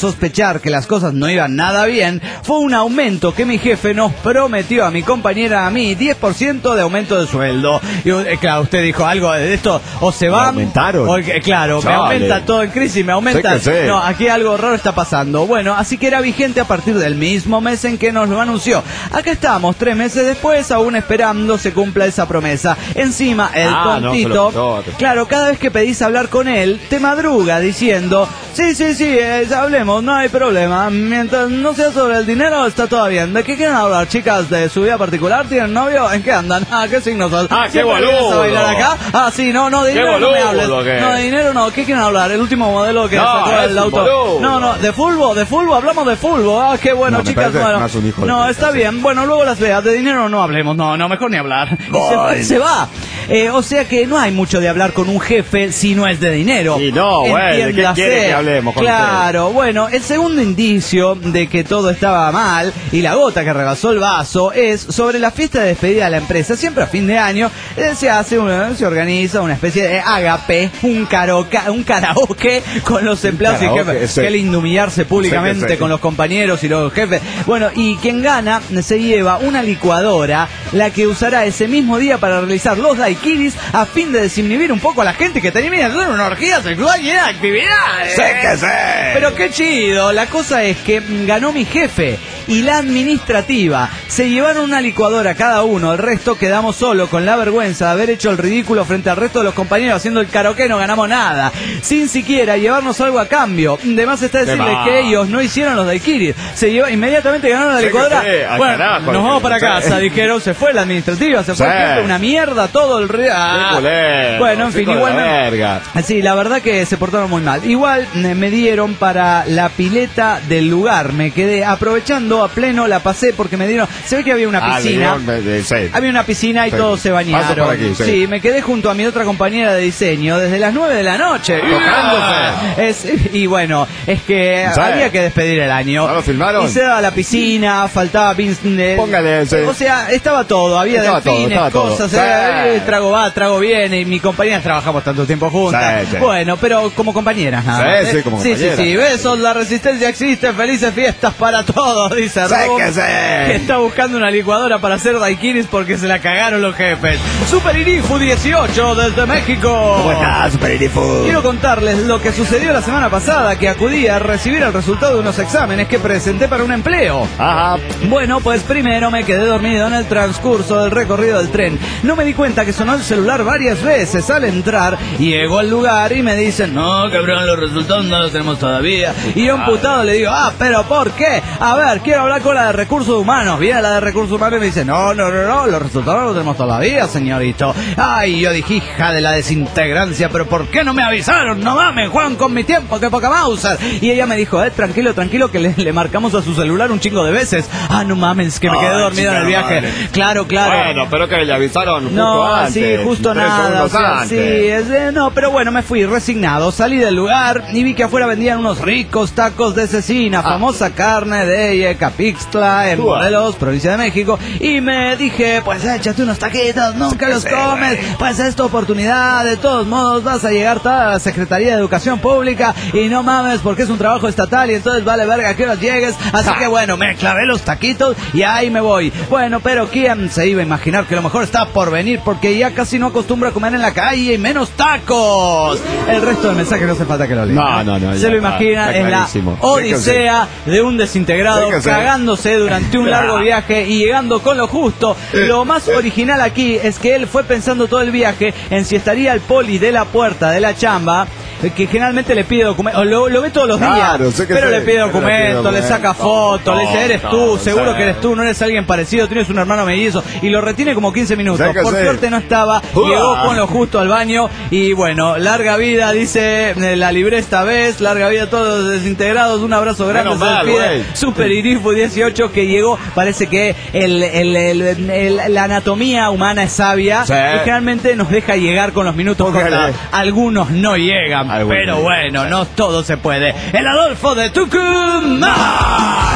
avisar que las cosas no iban nada bien fue un aumento que mi jefe nos prometió a mi compañera, a mí, diez por ciento de aumento de sueldo. Y eh, claro, usted dijo algo de esto, o se van, aumentaron. o, eh, claro, Chale. me aumenta todo en crisis, me aumenta. Sí que sí. No, aquí algo raro está pasando. Bueno, así que era vigente a partir del mismo mes en que nos lo anunció. Acá estamos, tres meses después, aún esperando se cumpla esa promesa. Encima, el Ah, no, tontito, pero- no. claro, cada vez que pedís hablar con él, te madruga diciendo, sí, sí, sí, eh, hablemos, no hay problema. Mientras no sea sobre el dinero, está todo bien. ¿De qué quieren hablar, chicas? ¿De su vida particular? ¿Tienen novio? ¿En qué andan? Ah, ¿qué signos son? Ah, qué ¿Siempre vienes boludo. a bailar acá? Ah, sí, no, no, de Qué dinero no me boludo, hables. ¿qué? No, de dinero no. ¿Qué quieren hablar? El último modelo que No, sacó es el un auto. boludo. No, no, de fútbol, de fútbol, hablamos de fútbol. Ah, qué bueno, No, me chicas. parece Bueno, más un hijo de no, puta, está sí. bien. Bueno, luego las veas. De dinero no hablemos. No, no, mejor ni hablar. Y se, se va. Eh, o sea que no hay mucho de hablar con un jefe si no es de dinero. Y no, güey, ¿de qué Entiéndase. quiere que hablemos con Claro, bueno, el segundo indicio de que todo estaba mal y la gota que rebasó el vaso es sobre la fiesta de despedida de la empresa. Siempre a fin de año eh, se hace una, se organiza una especie de agape, un karaoke, un karaoke con los empleados y karaoke, jefes. ese- Qué lindo humillarse públicamente Sí que sí. con los compañeros y los jefes. Bueno, y quien gana se lleva una licuadora, la que usará ese mismo día para realizar los daiquiris a fin de desinhibir un poco a la gente que termina de hacer una orgía sexual llena de actividades. Sí que sí. Pero qué chido, la cosa es que ganó mi jefe y la administrativa. Se llevaron una licuadora cada uno, el resto quedamos solo con la vergüenza de haber hecho el ridículo frente al resto de los compañeros haciendo el karaoke, no ganamos nada, sin siquiera llevarnos algo a cambio. De más está decirle va. que ellos no hicieron los daiquiris, se llevó, inmediatamente ganaron la Sí que licuadora. sí, al Bueno, carajo, nos vamos para sí. casa, dijeron, se fue la administrativa, se fue Sí. el jefe, una mierda todo el ri- Ah. Qué culero, Bueno, en fin, hijo de igual la me- verga. Sí, la verdad que se portaron muy mal. Igual eh, me dieron para la pileta del lugar. Me quedé aprovechando a pleno, la pasé porque me dieron... Se ve que había una Ah, piscina. le dieron de- de- sí. Había una piscina y Sí. todos se Paso bañaron. por aquí, sí. Sí, me quedé junto a mi otra compañera de diseño desde las nueve de la noche. Tocándose. Es- y bueno, es que Sí. había que despedir el año. ¿No lo filmaron? Y se daba la piscina, faltaba Vince. eh, Póngale, sí. O sea, estaba todo. Había Estaba todo, delfines, estaba todo. cosas. Sí. eh, trago va, trago viene. Y mi compañera trabajamos tanto tiempo juntas. Sí, sí. Bueno, pero como compañeras nada Sí, más, ¿eh? sí, como sí, sí, compañeras. sí. Besos, la resistencia existe. Felices fiestas para todos, dice Sí, Rob, que sí. que está buscando una licuadora para hacer daiquiris porque se la cagaron los jefes. Super Irifu dieciocho desde México. ¿Cómo estás, Super Irifu? Quiero contarles lo que sucedió la semana pasada, que acudí a recibir el resultado de unos exámenes que presenté para un empleo. Ajá. Bueno, pues primero me quedé dormido en el transcurso del recorrido del tren. No me di cuenta que sonó el celular varias veces al entrar. Llego al lugar y me dicen, no, cabrón, los resultados no los tenemos todavía. Y yo emputado le digo, ah, pero ¿por qué? A ver, quiero hablar con la de recursos humanos. Viene la de recursos humanos y me dice, no, no, no, no, los resultados no los tenemos todavía, señorito. Ay, yo dije, hija de la desintegrancia, pero ¿por qué no me avisaron? No mames, juegan con mi tiempo, que poca Mauser. Y ella me dijo, eh, tranquilo, tranquilo, que le, le marcamos a su celular un chingo de veces. Ah, no mames, que me quedé Ay, dormido en el chica viaje. madre. Claro, claro. Bueno, pero que le avisaron justo No, antes. sí, justo tres nada. segundos O sea, antes. sí, es de- no, pero bueno, me fui resignado. Salí del lugar y vi que afuera vendían unos ricos tacos de cecina, famosa carne de Yecapixtla, en Uah. Morelos, provincia de México. Y me dije, pues échate unos taquitos, nunca los comes. Pues es tu oportunidad. De todos modos, vas a llegar a la Secretaría de Educación Pública y no mames, porque es un trabajo estatal y entonces vale verga que horas llegues. Así que bueno, me clavé los taquitos y ahí me voy. Bueno, pero ¿quién se iba a imaginar que lo mejor está por venir? Porque ya casi no acostumbro a comer en la calle y menos tacos. El resto del mensaje no hace falta que lo lea. No, no, no, Se ya lo está, imaginan, está es la clarísimo. odisea de un desintegrado Sí que sí. cagándose durante un largo viaje y llegando con lo justo. Lo más original aquí es que él fue pensando todo el viaje en si estaría el poli de la puerta de la chamba, que generalmente le pide documentos, lo, lo ve todos los Claro, días, sé que pero sí, le pide pero le pide documentos, le saca documentos, fotos, le dice, todo, eres tú, todo, seguro sí. que eres tú, no eres alguien parecido, tienes un hermano mellizo, y lo retiene como quince minutos. Sé que Por sí. suerte no estaba, Uah. llegó con lo justo al baño, y bueno, larga vida, dice, eh, la libré esta vez, larga vida a todos los desintegrados, un abrazo grande, Menos se mal, despide güey. Super Irifu dieciocho, que llegó, parece que el, el- el- el- la anatomía humana es sabia, Sí. y generalmente nos deja llegar con los minutos Póngale. contados. Algunos no llegan, Algunos pero no bueno, no todo se puede. El Adolfo de Tucumán.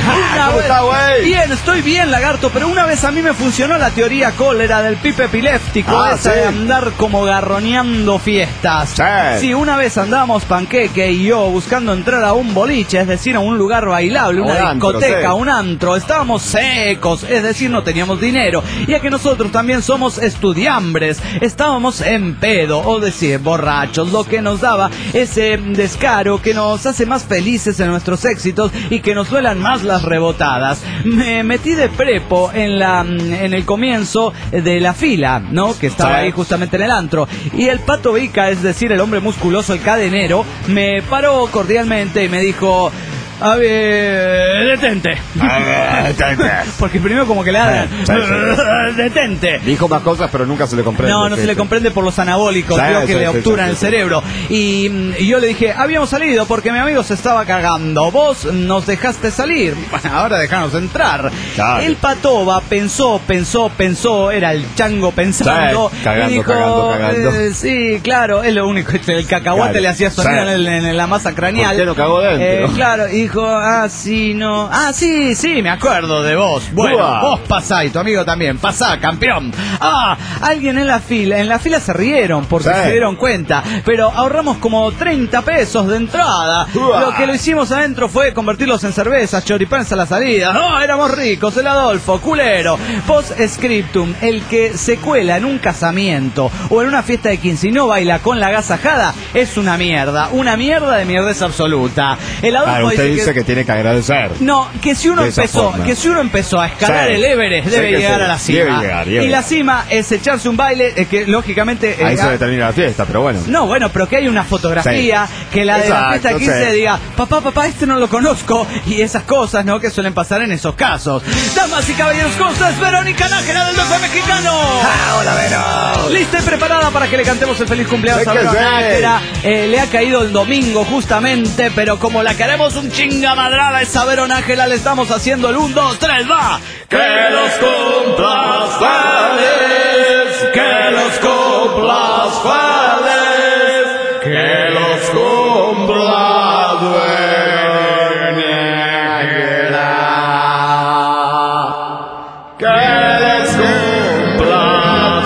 Una ¿Cómo vez- está, güey? Bien, estoy bien, lagarto, pero una vez a mí me funcionó la teoría cólera del pipe epiléptico, Ah, esa sí. de andar como garroneando fiestas. Sí. Sí, una vez andábamos Panqueque y yo buscando entrar a un boliche, es decir, a un lugar bailable, una Un antro, discoteca, sí. un antro. Estábamos secos, es decir, no teníamos dinero, ya que nosotros también somos estudiambres. Estábamos en pedo, o decir, borrachos, lo que nos daba ese descaro que nos hace más felices en nuestros éxitos y que nos duelan más las rebotadas. Me metí de prepo en la en el comienzo de la fila, ¿no? Que estaba Sí. ahí justamente en el antro. Y el Pato Vica, es decir, el hombre musculoso, el cadenero, me paró cordialmente y me dijo: a ver, detente. Porque primero como que le dan, Sí, sí. detente. Dijo más cosas, pero nunca se le comprende. No, no se le comprende por los anabólicos, Sí, creo que sí, le sí, obturan sí, el sí. cerebro. Y, mm, y yo le dije, habíamos salido porque mi amigo se estaba cagando. Vos nos dejaste salir. Bueno, ahora dejanos entrar. Claro. El Patoba pensó, pensó, pensó, era el chango pensando. Sí, cagando, y dijo, cagando, cagando. eh, sí, claro, es lo único. El cacahuate Claro. le hacía sonido Sí. en, el- en la masa craneal. ¿Por qué no cagó dentro? Eh, claro, y dijo, ah, sí, no. Ah, sí, sí, me acuerdo de vos. Bueno, Uah. vos pasá y tu amigo también. Pasá, campeón. Ah, alguien en la fila. En la fila se rieron porque Sí. se dieron cuenta. Pero ahorramos como treinta pesos de entrada. Uah. Lo que lo hicimos adentro fue convertirlos en cervezas, choripanes a la salida. No, éramos ricos. El Adolfo, culero. Post scriptum, el que se cuela en un casamiento o en una fiesta de quince y no baila con la agasajada es una mierda. Una mierda de mierdez absoluta. El Adolfo Claro, usted dice dice que... tiene que agradecer. no, que si uno De esa empezó, forma. que si uno empezó a escalar Sí. el Everest, Sí debe que llegar sí. a la cima. Debe llegar, debe y la llegar. cima es echarse un baile, eh, que lógicamente eh, Ahí se ah, determina la fiesta, pero bueno. no, bueno, pero que hay una fotografía, que la de la Exacto, fiesta de quince sí. diga, papá, papá, este no lo conozco, y esas cosas, ¿no? Que suelen pasar en esos casos. Damas y caballeros, con ustedes, Verónica Nájera del Dojo Mexicano. Hola, Vero. Lista y preparada para que le cantemos el feliz cumpleaños Sí a que Verónica sí. Nájera. Eh, le ha caído el domingo justamente, pero como la queremos un chingamadrada esa Verónica Nájera, le estamos haciendo el uno, dos, tres, va. Que los cumplas feliz, que los cumplas feliz, que los cumplas Nájera, que los cumplas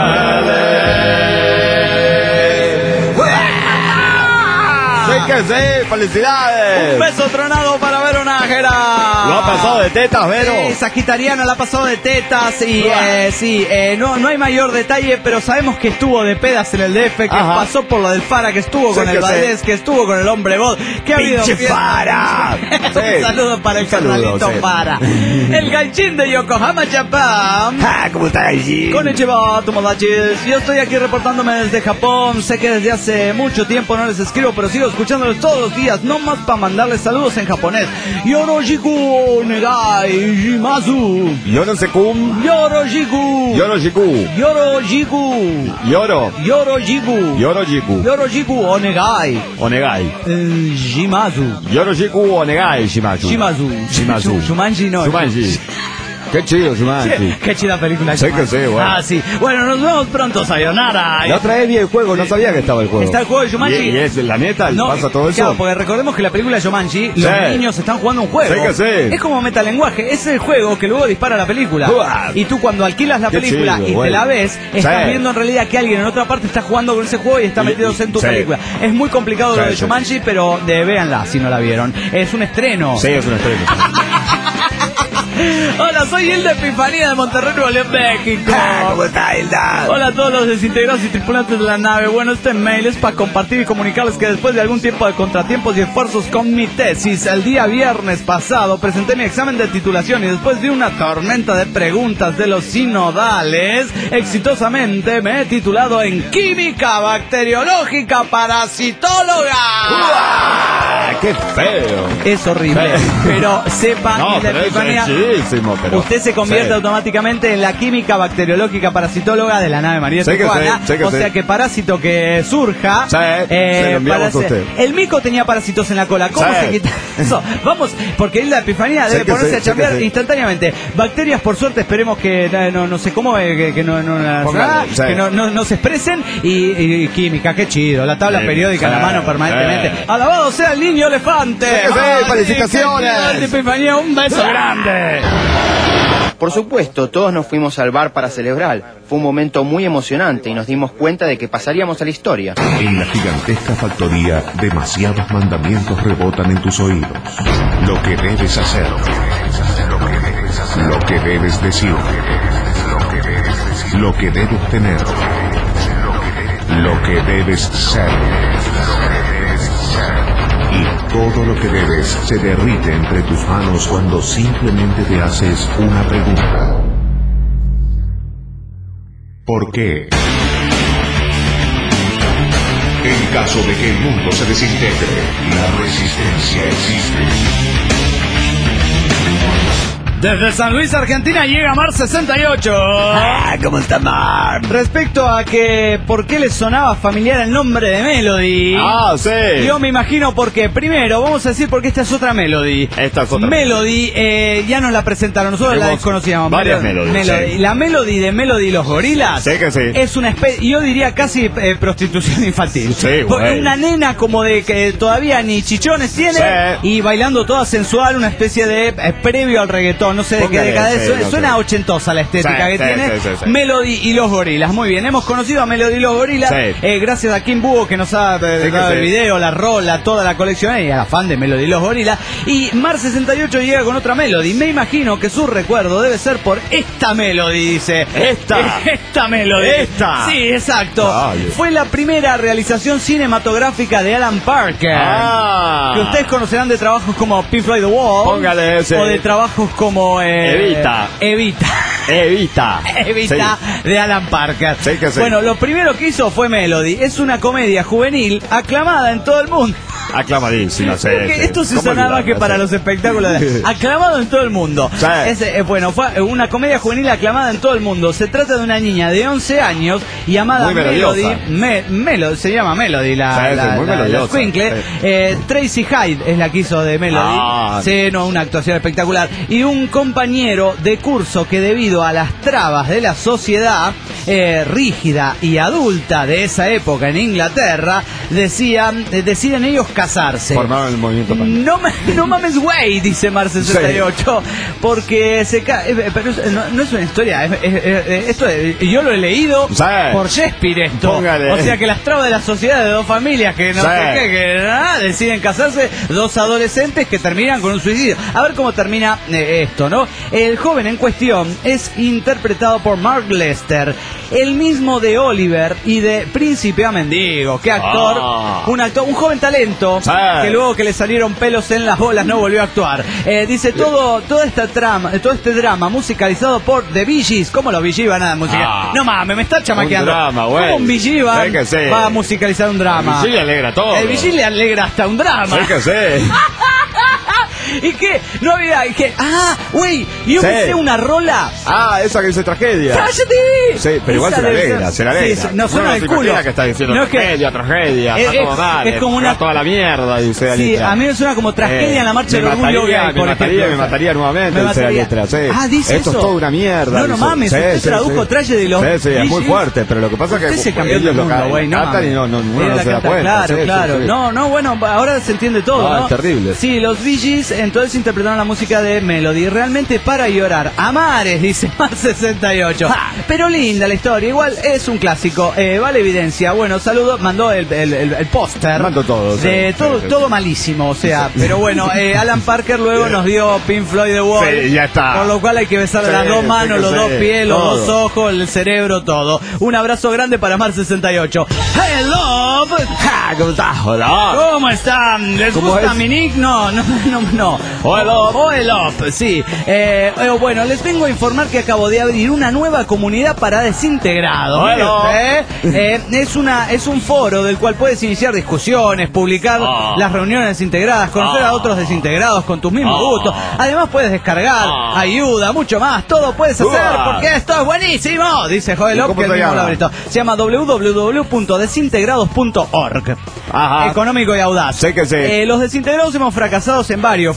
feliz. Sí que sí, felicidades. Un beso tronado para Vero Nájera. Lo ha pasado de tetas, Vero. Sí, sagitariana la ha pasado de tetas y eh, sí, eh, no, no hay mayor detalle, pero sabemos que estuvo de pedas en el D F, que Ajá. pasó por lo del Fara, que estuvo Sí con que el sí. Valdés, que estuvo con el Hombre Bot, que ha habido ¡Pinche fiesta- Fara! Un Sí. saludo para el Un saludo, carnalito sí. Fara. El ganchín de Yokohama, Japón. Ah, ¿cómo está allí? Konnichiwa, tomodachis. Yo estoy aquí reportándome desde Japón. Sé que desde hace mucho tiempo no les escribo, pero sigo escuchándoles todos los días, no más para mandarles saludos en japonés. Yoroshiku negai shimasu. Yo no sé cum. Yoroshiku. Yoro jiku. Yoroshiku. Yoro. Yoroshiku. Yoro jiku. Yoroshiku onegai. Onegai. Eh, shimasu. Yoro jiku onegai, Shimazu. Shimazu. Shimazu. Shumanji no. Shumanji. Qué chido, Shumanji. Qué chida película. Sí que Shumanji. sí, bueno. Ah, sí. Bueno, nos vemos pronto, sayonara. La otra vez vi el juego, no sabía que estaba el juego. Está el juego de Shumanji. ¿Y, y es la neta? No, ¿Pasa todo eso? Claro, porque recordemos que la película de Jumanji, los Sí. niños están jugando un juego. Sí que sí. Es como metalenguaje, es el juego que luego dispara la película. Uah. Y tú cuando alquilas la Qué película chido, y te bueno. la ves, estás Sí. viendo en realidad que alguien en otra parte está jugando con ese juego y está Y- metiéndose en tu sí. película. Es muy complicado lo Sí, de sí. Jumanji, pero de, véanla si no la vieron. Es un estreno. Sí, es una estrella. Hola, soy Hilda Epifanía de Monterrey, Nuevo León, México. Ah, ¿cómo está, Hilda? Hola a todos los desintegrados y tripulantes de la nave. Bueno, este mail es para compartir y comunicarles que después de algún tiempo de contratiempos y esfuerzos con mi tesis, el día viernes pasado presenté mi examen de titulación y después de una tormenta de preguntas de los sinodales, exitosamente me he titulado en Química Bacteriológica Parasitóloga. ¡Ah, qué feo! Es horrible, Sí. pero sepa No, Hilda pero es Epifanía, bellísimo, pero... usted se convierte Sí. automáticamente en la química bacteriológica parasitóloga de la nave María Sí que Tijuana. sí, sí que o sí. sea que parásito que surja. Sí, se lo enviamos a usted. El mico tenía parásitos en la cola. ¿Cómo Sí. se quita eso? Vamos, porque Hilda Epifanía Sí debe que ponerse sí, a sí chambear que sí. instantáneamente. Bacterias, por suerte, esperemos que eh, no, no sé cómo, eh, que, que no, no, las- Póngale, ah, sí. que no, no, no se expresen. Y, y química, qué chido. La tabla Sí, periódica en la sí, mano permanentemente. sí. Alabado sea el niño Elefante. Sí, sí, Ay, felicitaciones. qué epifanía, un beso grande. Por supuesto, todos nos fuimos al bar para celebrar. Fue un momento muy emocionante y nos dimos cuenta de que pasaríamos a la historia. En la gigantesca factoría, demasiados mandamientos rebotan en tus oídos. Lo que debes hacer, lo que debes decir, lo que debes tener, lo que debes ser. Y todo lo que debes se derrite entre tus manos cuando simplemente te haces una pregunta. ¿Por qué? En caso de que el mundo se desintegre, la resistencia existe. Desde San Luis, Argentina, llega Mar sesenta y ocho. Ah, ¿cómo está Mar? Respecto a que por qué le sonaba familiar el nombre de Melody. Ah, sí. Yo me imagino porque, primero, vamos a decir porque esta es otra Melody. Esta es otra Melody, eh, ya nos la presentaron, nosotros Tenemos la desconocíamos. varias Melody. Melodies, Melody. sí. La Melody de Melody y los Gorilas. Sí que sí. Es una especie, yo diría casi eh, prostitución infantil. Sí, Porque güey. una nena como de que todavía ni chichones tiene Sí. y bailando toda sensual, una especie de eh, previo al reggaetón, no sé de qué Póngale, década es. sí, Suena, no suena sé. ochentosa la estética Sí, que sí, tiene. sí, sí, sí. Melody y los Gorilas. Muy bien, hemos conocido a Melody y los Gorilas. Sí. Eh, gracias a Kim Búho que nos ha eh, Sí, dado que el sí. video, la rola, toda la colección y a la fan de Melody y los Gorilas. Y Mar sesenta y ocho llega con otra Melody. Me imagino que su recuerdo debe ser por esta Melody, dice. Esta. Esta Melody. Esta. Sí, exacto. Ay. Fue la primera realización cinematográfica de Alan Parker. Ah. Que ustedes conocerán de trabajos como Pink Floyd The Wall. Póngale ese. O de trabajos como eh, Evita. Evita. Evita. Evita de Alan Parker. Sí que sí. Bueno, lo primero que hizo fue Melody. Es una comedia juvenil aclamada en todo el mundo. Aclamadísima, sí. Porque sí. esto se ¿Cómo usa nada más olvidarla, que para sí? los espectáculos. de- Aclamado en todo el mundo. Sí. Es, eh, bueno, fue una comedia juvenil aclamada en todo el mundo. Se trata de una niña de once años llamada Muy Melody. melodiosa. Me- Melody, se llama Melody, la, Sí, sí, la, muy la- la melodiosa, escuincle. sí. Eh, Tracy Hyde es la que hizo de Melody. Ah. Sí, no, una actuación espectacular. Y un compañero de curso que debido a las trabas de la sociedad eh, rígida y adulta de esa época en Inglaterra, decían, eh, deciden ellos casarse. Formaron el movimiento punk. No, me- no mames, güey, dice Mar sesenta y ocho, porque se ca eh, pero es- no, no es una historia, es- es- es- esto es- yo lo he leído Sí. por Shakespeare esto. Póngale. O sea que las trabas de la sociedad de dos familias que no Sí. sé qué, que nada, deciden casarse, dos adolescentes que terminan con un suicidio. A ver cómo termina eh, esto, ¿no? El joven en cuestión es interpretado por Mark Lester, el mismo de Oliver y de Príncipe a Mendigo. ¿Qué actor? Ah. Un actor, un joven talento Sí. que luego que le salieron pelos en las bolas no volvió a actuar. Eh, dice todo, toda esta trama, todo este drama musicalizado por The Bee Gees. ¿Cómo los Bee Gees van a musicalizar? Ah. No mames, me está chamaqueando. Un drama, güey. ¿Cómo un Bee Gees va, Sí que sí. va a musicalizar un drama? Sí, le alegra todo. El Bee Gees le alegra hasta un drama. Sí que sí. ¿Y qué? No había. y que, ah, güey, yo Sí. me sé una rola. Ah, esa que dice tragedia. ¡Cállate! Sí, pero igual Esa se la debe alegra, ser- se la alegra. Sí, no suena Uno del se culo. imagina que está diciendo No es que- tragedia, tragedia, Es- está todo es- mal, es como una- está toda la mierda, dice la Sí, letra. a mí me suena como tragedia en la marcha me del orgullo mataría, gay, me por mataría, ejemplo. me mataría nuevamente, Me dice la mataría. letra, sí. Ah, dice Esto eso. es toda una mierda. No, no dice. mames, Sí, usted sí, tradujo sí. tragedy de los Sí, sí, es Bee muy Gees. fuerte, pero lo que pasa es Usted que se cambió ellos del lo mundo, ca- güey, no cantan mames. y no, no, uno Él no la se da canta, cuenta. Claro, sí, sí, claro. sí. No, no, bueno, ahora se entiende todo, Ah, ¿no? es terrible. Sí, los Bee Gees entonces interpretaron la música de Melody. Realmente para llorar. A mares, dice Mar sesenta y ocho. Pero linda la historia. Igual es un clásico. Eh, vale evidencia. Bueno, saludo. Mandó el, el, el, el póster. Mandó todo, sí, De sí, todo, sí, todo sí. malísimo. O sea, pero bueno, eh, Alan Parker luego nos dio Pink Floyd The Wall. Sí, ya está. Por lo cual hay que besar Sí, las dos sí manos, que los sí, dos pies, los todo. dos ojos, el cerebro, todo. Un abrazo grande para Mar sesenta y ocho. Hello. Ah, ¿cómo estás? Hola. ¿Cómo están? ¿Les ¿Cómo gusta es? mi nick? No, no, no, no. Oil Up. Oil Up, sí. Eh, eh, bueno, les vengo a informar que acabo de abrir una nueva comunidad para desintegrados. Oil Mire Up. usted, eh, es, una, es un foro del cual puedes iniciar discusiones, publicar Ah. las reuniones desintegradas, conocer Ah. a otros desintegrados con tus mismos Ah. gustos. Además puedes descargar Ah. ayuda, mucho más. Todo puedes hacer Uah. porque esto es buenísimo, dice Joel ¿Y Up, cómo que él se mismo lo llama? abrió. Se llama doble u doble u doble u punto desintegrados punto org. Ajá. Económico y audaz. Sí que sí. Eh, los desintegrados hemos fracasado en varios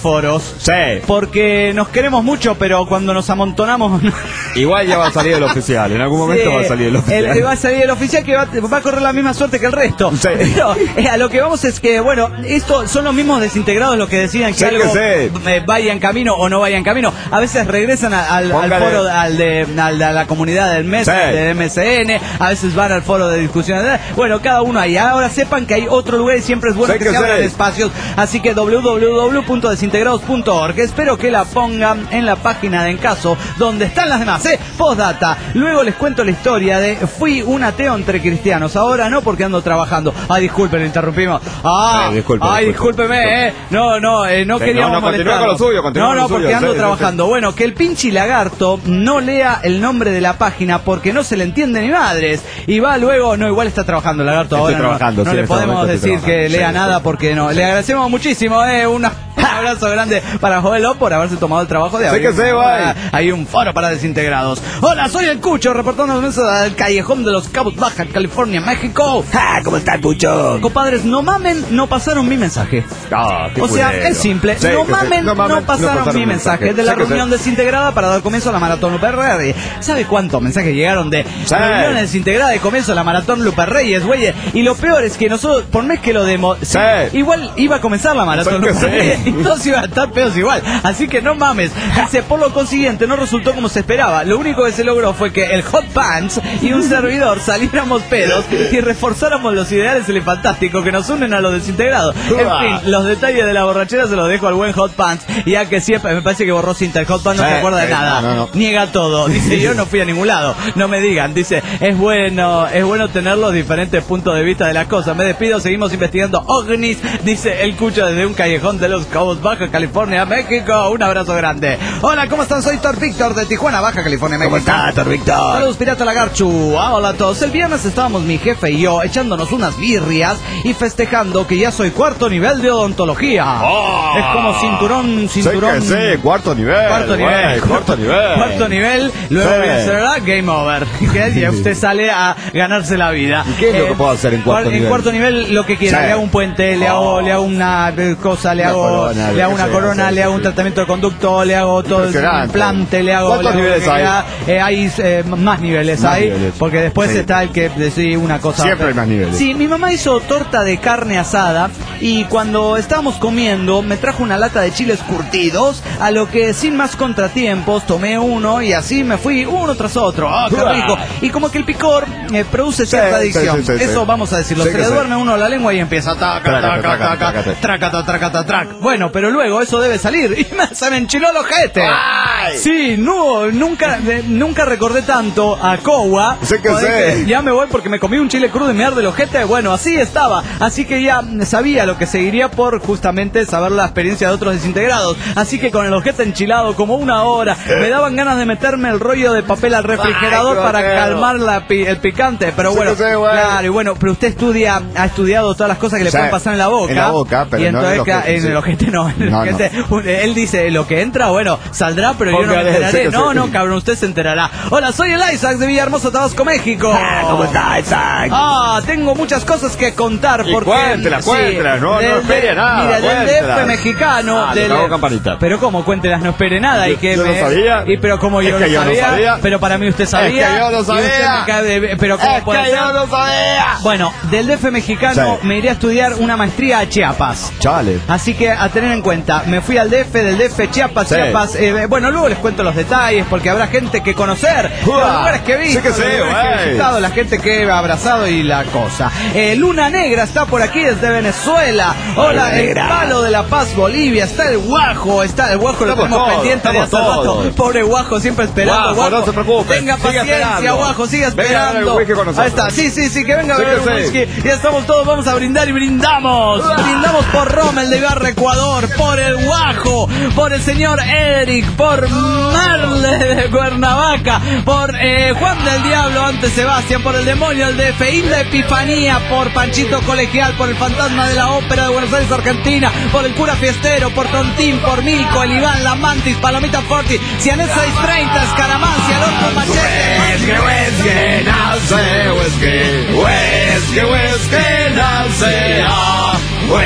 foros. Sí. Porque nos queremos mucho, pero cuando nos amontonamos... Igual ya va a salir el oficial, en algún momento sí, va a salir el oficial. El, va a salir el oficial que va, va a correr la misma suerte que el resto. Sí. Pero eh, a lo que vamos es que, bueno, esto son los mismos desintegrados los que decidan que sí, algo que sí. eh, vaya en camino o no vaya en camino. A veces regresan a, al, al foro, al de, al de la comunidad del M E S, sí. de M S N, a veces van al foro de discusión. Bueno, cada uno ahí. Ahora sepan que hay otro lugar y siempre es bueno sí, que, que se abran espacios. Así que doble u doble u doble u punto desintegrados punto org. Espero que la pongan en la página de En Caso, donde están las demás, ¿eh? Postdata. Luego les cuento la historia de fui un ateo entre cristianos. Ahora no, porque ando trabajando. Ay, disculpen, le interrumpimos. Ah, sí, disculpe, ay, disculpe, discúlpeme, disculpe. eh. No, no, eh, no sí, queríamos no, no, molestarlo. Continúa con lo suyo, continúa No, no, con lo porque suyo, ando sí, trabajando. Sí, sí. Bueno, que el pinche lagarto no lea el nombre de la página porque no se le entiende ni madres. Y va luego, no, igual está trabajando el lagarto. Estoy ahora trabajando, no, no sí, le podemos decir que lea sí, nada sí. porque no. Le agradecemos muchísimo, eh. Una Un abrazo grande para Joelo por haberse tomado el trabajo de abrir. Sí que sí, una, hay un foro para desintegrados. Hola, soy el Cucho, reportando desde el callejón de los Cabos, Baja California, México. Ah, ¿cómo está el Cucho? Compadres, no mamen, no pasaron mi mensaje. Ah, o sea, culero. es simple. Sí, no, mamen, sí. no no mamen, pasaron, no pasaron mi mensaje. mensaje de la sí, reunión sí. desintegrada para dar comienzo a la Maratón Luper Reyes. ¿Sabe cuántos mensajes llegaron de sí. reunión desintegrada de comienzo a la Maratón Luper Reyes, güey? Y lo peor es que nosotros, por mes que lo demos, sí. Sí, igual iba a comenzar la Maratón Luper sí. Reyes y todos iban a estar pedos igual. Así que no mames. Dice, por lo consiguiente, no resultó como se esperaba. Lo único que se logró fue que el Hot Pants y un servidor saliéramos pedos y reforzáramos los ideales elefantásticos que nos unen a los desintegrados. En fin, los detalles de la borrachera se los dejo al buen Hot Pants. Ya que siempre, me parece que borró cinta. El Hot Pants no sí, se acuerda de nada. No, no, no. Niega todo. Dice, yo no fui a ningún lado. No me digan. Dice, es bueno, es bueno tener los diferentes puntos de vista de las cosas. Me despido, seguimos investigando ovnis. Dice el Cucho desde un callejón de los Cabos, Baja California, México. Un abrazo grande. Hola, ¿cómo están? Soy Thor Víctor de Tijuana, Baja California, México. ¿Cómo está, Thor Víctor? Saludos, Pirata Lagarchu. Ah, hola a todos. El viernes estábamos mi jefe y yo echándonos unas birrias y festejando que ya soy cuarto nivel de odontología. Oh, es como cinturón, cinturón. Sí, que sí, cuarto nivel. Cuarto nivel. Wey, cuarto nivel. Cuarto nivel. Luego sí. será game over. Que ya usted sale a ganarse la vida. ¿Y qué es eh, lo que puedo hacer en cuarto en nivel? En cuarto nivel lo que quiera. Sí. Le hago un puente, le hago, oh. le hago una cosa, le hago, corona, le hago una corona, le hago un tratamiento de conducto, le hago todo el implante, le hago. ¿Cuántos le hago niveles hay? Eh, hay eh, más niveles más hay, niveles. Porque después sí. está el que decide una cosa. Siempre hay más niveles. Sí, mi mamá hizo torta de carne asada y cuando estábamos comiendo me trajo una lata de chiles curtidos, a lo que sin más contratiempos tomé uno y así me fui uno tras otro. ¡Ah, oh, qué rico! Y como que el picor eh, produce cierta sí, adicción. Sí, sí, sí, Eso sí. vamos a decirlo. Sí, se le sí. duerme uno la lengua y empieza taca, taca, taca, taca, tracata, tracata, trac. Bueno, pero luego eso debe salir y me, se me enchiló el ojete. ¡Ay! Sí, no, nunca, eh, nunca recordé tanto a Cowa. Sí que sé. Ya me voy porque me comí un chile crudo y me arde el ojete. Bueno, así estaba. Así que ya sabía lo que seguiría por justamente saber la experiencia de otros desintegrados. Así que con el ojete enchilado como una hora, me daban ganas de meterme el rollo de papel al refrigerador Ay, para calmar la, el picante. Pero sí bueno, sé, claro, y bueno, pero usted estudia, ha estudiado todas las cosas que le sí, pueden pasar en la boca. En la boca, pero y entonces no en el ojete. En sí. el ojete no. En el no, ojete, no. Él dice, lo que entra, bueno, saldrá, pero Póngale, yo no me enteraré. No, sí. no, cabrón, usted se enterará. Hola, soy el Isaac de Villahermosa, Tabasco, México. Ah, ¿cómo está, Isaac? Ah, tengo muchas cosas que contar. Y porque cuéntela, sí, cuéntela, no, del, no espere nada. Mira, del D F mexicano. Ah, del, campanita. Pero cómo, cuéntelas, no espere nada. Y que yo me, no sabía. Y pero como yo, es que no, yo sabía, no sabía. Pero para mí usted sabía. Es que yo no sabía. Me, pero cómo es puede que ser. yo no sabía. Bueno, del D F mexicano sí. me iré a estudiar una maestría a Chiapas. Chale. Así que a tener en cuenta, me fui al D F, del D F Chiapas, sí. Chiapas. Eh, bueno, luego les cuento los detalles porque habrá gente que conocer, Uah, los lugares que he visto, sí que sé, los lugares que he visitado, la gente que he abrazado y la cosa. Eh, Luna Negra está por aquí desde Venezuela. Hola, el Palo de la Paz, Bolivia. Está el Guajo, está el Guajo, lo tenemos todos, pendiente de hace rato. Pobre Guajo, siempre esperando. Guajo, Guajo, no se preocupe. Tenga paciencia, Guajo, siga esperando. Ahí está, sí, sí, sí, que venga a sí, beber un sí. whisky. Ya estamos todos, vamos a brindar y brindamos. Uah. Brindamos por Rommel de Ibarra, Ecuador, por el Guajo, por el señor Eric, por Marle de Cuernavaca, por eh, Juan del Diablo, antes Sebastián, por el demonio, el D F, Isla Epifanía, por Panchito Colegial, por el fantasma de la ópera de Buenos Aires, Argentina, por el cura fiestero, por Tontín, por Milko, el Iván, la Mantis, Palomita Forti, Cianet seiscientos treinta, Escaramancia, el otro Machete. Whisky, whisky, nace, whisky, whisky, whisky, nace, ah, whisky.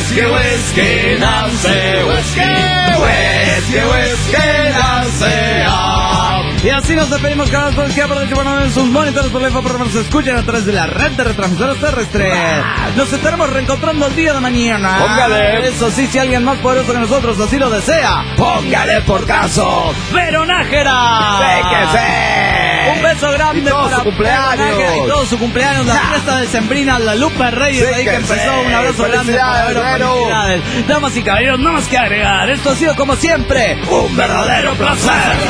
Whisky, whisky, nace, whisky, whisky, whisky, nace. Y así nos despedimos cada vez que aprovechen para ver sus monitores por la info, pero nos escuchan a través de la red de retransmisores terrestres. Nos estaremos reencontrando el día de mañana. Póngale. Eso sí, si alguien más poderoso que nosotros así lo desea, póngale por caso. ¡Veronájera! ¡Séquese! Un beso grande Y todo para su cumpleaños. Veronájera y todo su cumpleaños, la fiesta de Sembrina, la Lupe Reyes ahí que Séquese. empezó. Un abrazo grande para Vero, Vero. felicidades. Damas y caballeros, no más que agregar. Esto ha sido como siempre un verdadero placer.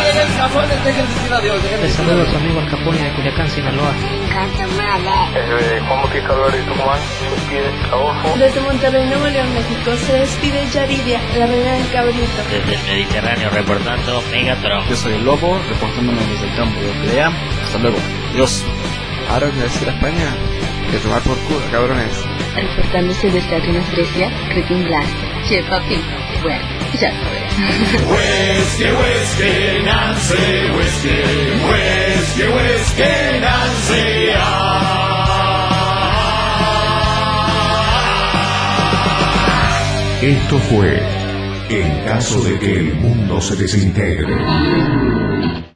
Les saludo a su amigo Al Capone de Culiacán, Sinaloa. Desde Juan Bautista Álvarez Tucumán, se despide Adolfo. Desde Monterrey, Nuevo León, México, se despide Yaridia, la reina del cabrito. Desde el Mediterráneo, reportando Megatron. Yo soy el Lobo, reportándonos desde el campo de Oclea. Hasta luego. Adiós. Ahora voy a decir a España que tomar por culo, cabrones. Reportándose desde Atenas, Grecia, Cretin Blast. Che, papi. Bueno, ya sabes. Whisky, whisky, Nancy, whisky, whisky, whisky, Nancy. Esto fue En caso de que el mundo se desintegre.